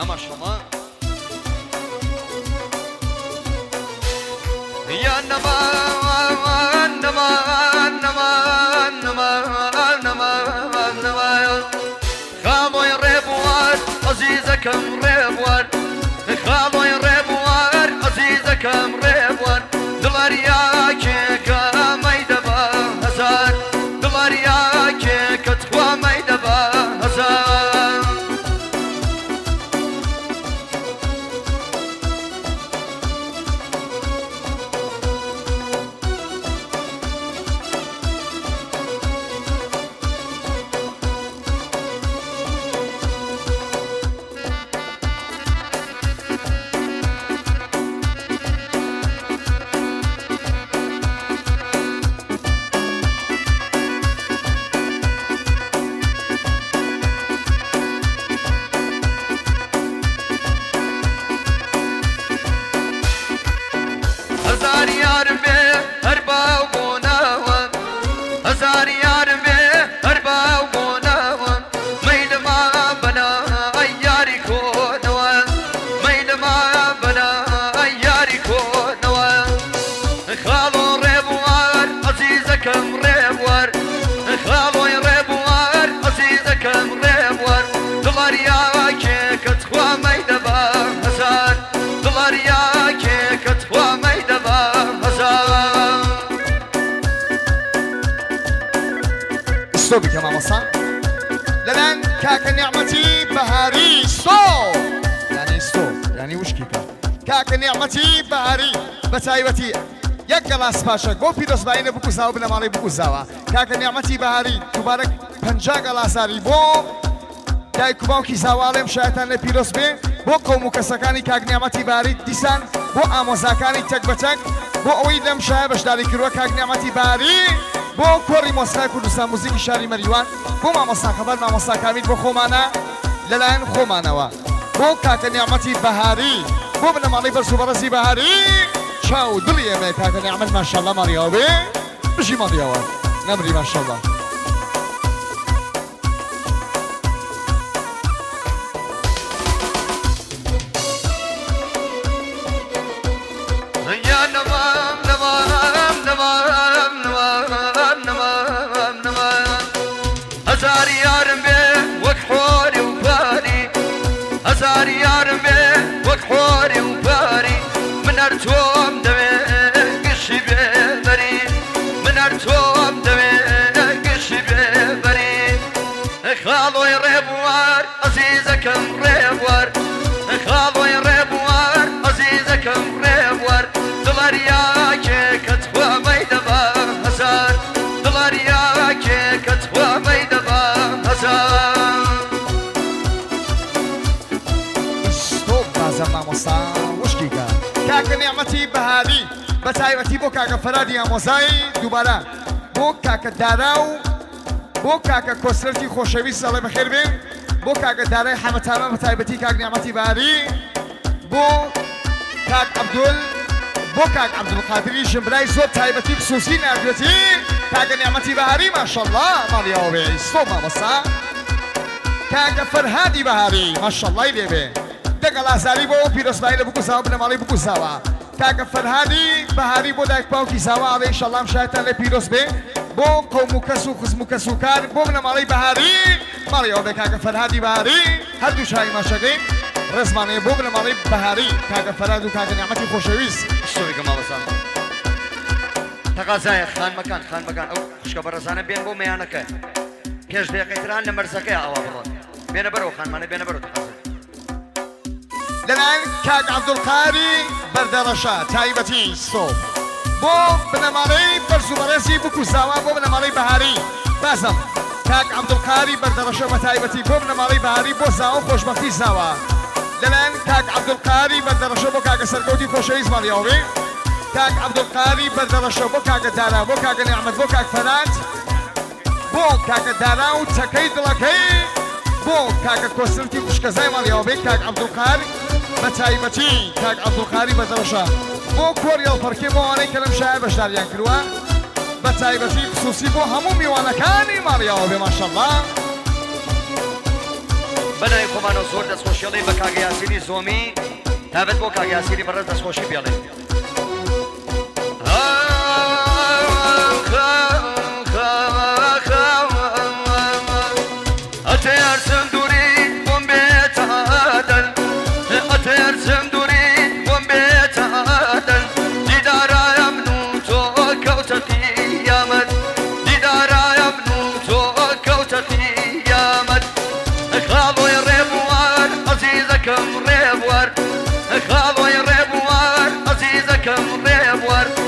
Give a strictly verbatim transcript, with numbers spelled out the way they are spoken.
أما شما يا نما نما نما نما نما نما خالو يربوار عزيزكم ربوار خالو يربوار عزيزكم ربوار دلار ياكي كميدبا هزار دلار ياكي كتخوى ميدبا هزار هزار يار به هربا وبوناوان هزار يار به هربا وبوناوان ميل ما بنا ياري كونوان ميل ما بنا ياري كونوان خالو ريبوار عزيزكم ريبوار خالو ريبوار عزيزكم ريبوار دلار ياكي كتخوى ميدبا هزار دلار ياكي كتخوى ميدبا استوبي كما وصل للان كاك نعمتي بهاري ستوب يعني ستوب يعني وش كيكا كاك نعمتي بهاري بتايبتي يك جلاس باشا بو بيروس باينه بكو زاو بلا مالي بكو زاوا كاك نعمتي بهاري تبارك پنجا جلاساري بو دای کوباوکی زاوالم شایتان لپیروس بین بو قوم و کسکانی کاک نعمتی باری دیسان بو آموزاکانی تک بتک بو اوید لم شای بشداری کروا کاک نعمتی باری بو کوری موسیقی کردستان موزیک شاری مریوان بو ماموسا خبر ماموسا کامل بو خومانا للاین خومانوا بو کاک نعمتی بهاری بو بنمالی برسو برزی بهاری چاو دلیه می کاک نعمت ماشاءالله مریابی بجی مریابی نمری ماشاءالله هزار يار به وكحوري وباري هزار يار به وكحوري وباري من ارتوم دمي قشي ببري من ارتوم دمي قشي ببري خالو يربوار عزيزكم ربوار خالو يربوار عزيزكم ربوار دلار ياكي كتخوى ميدبا هزار دلار ياكي كتخوى ميدبا ستوب بازم ماموسا وش كيكا كاك نعمتي بهاري بتايبتي بو كاك فرادي اموزاي دوباره بو كاك داراو بو كاك كسرتي خوشوي ساله بخير بين بو كاك داري حمتاما بتايبتي كاك نعمتي بهاري بو كاك عبدول بو كاك عبد القادر جمبراي زود تايبتي خصوصي نعمتي كاك نعمتي بهاري ما شاء الله ماليا وبي ستوب ماموسا كاك فرهادي بهاري ما شاء الله يليبي دقل ازاري بو بيروس بايله بكو زاوا بلا مالي بكو زاوا كاك فرهادي بهاري بو داك باوكي زاوا عليه ان شاء الله مشاهدة لبيروس بي بو قوم كسو خزم كسو كار بو بلا مالي بهاري مالي وبي كاك فرهادي بهاري هدو شاي ما شاقين رزماني بو بلا مالي بهاري كاك فرهادو كاك نعمتي خوشويس اشتوي كما وصل تقاضای خان مکان خان مکان او خوشخبر رسانه بین بو میانکه کش دقیقتران لمرزکه آوا برون بین برو خان مانه بین برو تقاضای للان كاك عبد القاري بردرشا تايبتي ستوب بو بنمالي برزو برزي بكو زاوا بو بنمالي بهاري بازم كاك عبد القاري بردرشا متايبتي بو بنمالي بهاري بو زاوا خوشبختي زاوا للان كاك عبد القاري بردرشا بو كاك سرقوتي خوشويز ماليوبي كاك عبد القاري بردرشا بو كاك دارا بو كاك نعمت بو كاك فنات بو كاك دارا وتكيد لكي بو كاك كوسلتي خوشكزاي ماليوبي كاك عبد القاري متايبتي كاك عبد القاري بردرشا بو كوريال باركي بو اني كلام شاعر بشداريان كروا متايبتي خصوصي بو همو ميوانا كاني ماليوبي ما شاء الله بەناوی خۆمانەوە زۆر دەستخۆشیڵی بە کاگە یاسینی زۆمی تابەت بۆ کاگە یاسینی بەڕێز دەستخۆشی بێڵێ ئەتەرسم دووری بۆم بێتەدەن ئەتەرسم دووری بۆم بێتەدەن دیدارایە من و تۆ کەوتە قیامەت دیدارایە من و تۆ کەوتە قیامەت خاڵۆی ڕێبوار ئەزیزەکەم ڕێبوار خاڵۆی ڕێبوار ئەزیزەکەم ڕێبوار